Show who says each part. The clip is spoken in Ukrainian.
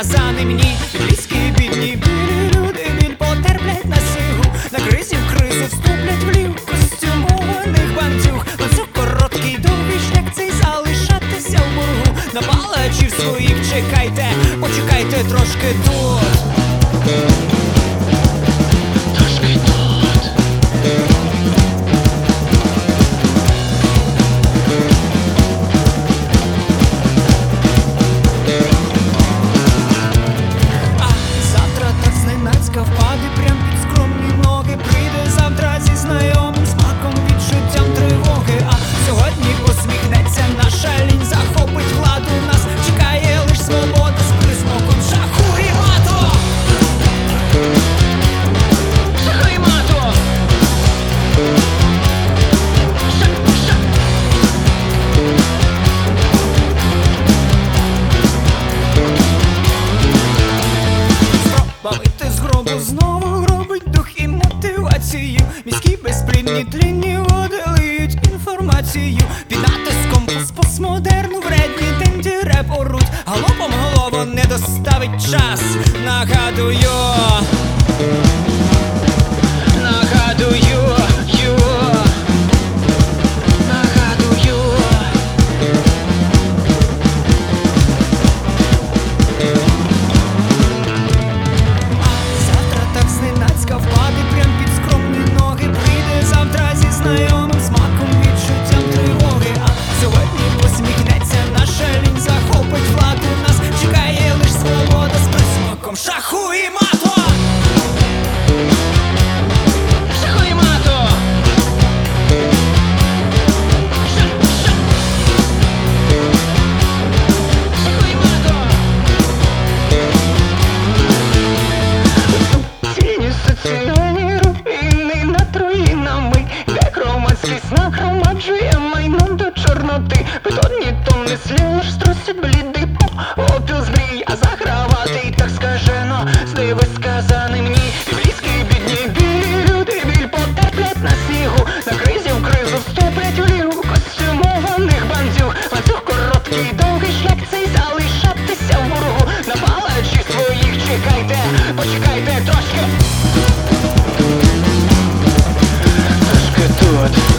Speaker 1: сказаний мені. Біблійські бідні білі люди біль потерплять на сигу, на кризі в кризу вступлять в лів костюмованих бандюг. Оце короткий довгий шлях цей залишатися в боргу. На палачів своїх чекайте, почекайте трошки тут. Впаде прям під скромні ноги, прийде завтра зі знайомим смаком, відчуттям тривоги. А сьогодні посміхнеться наша лінь, захопить владу, нас чекає лиш свобода з присмаком шаху і мату. Шаху і мату. Бавити з гробу знову гробить дух і мотивацію. Міські безплідні тлінні води лиють інформацію. Під натиском постмодерну вредні тендіре поруть. Галопом голову не доставить час. Нагадую, нагадую, нагадую. Впаде прям під скромні ноги, прийде завтра зі знайомим смаком, відчуттям тривоги. А сьогодні посміхнеться наша лінь, захопить владу, нас чекає лиш свобода з присмаком шаху і мату. Шаху і мату. Шаху і мату. Соціальні руїни над руїнами, де громадськість нагромаджує майном до чорноти. Бетонні тонни слів ж струсять блідий поп, опіл змрій, а загравати так скажено, здиви сказаний мені. Біблійські бідні білі люди біль потерплять на снігу, на кризі в кризу вступлять в лігу костюмованих бандюг. Ланцюг короткий довгий шлях цей залишатися в боргу. На палачі своїх чекайте, почекайте трошки. Трошки тут.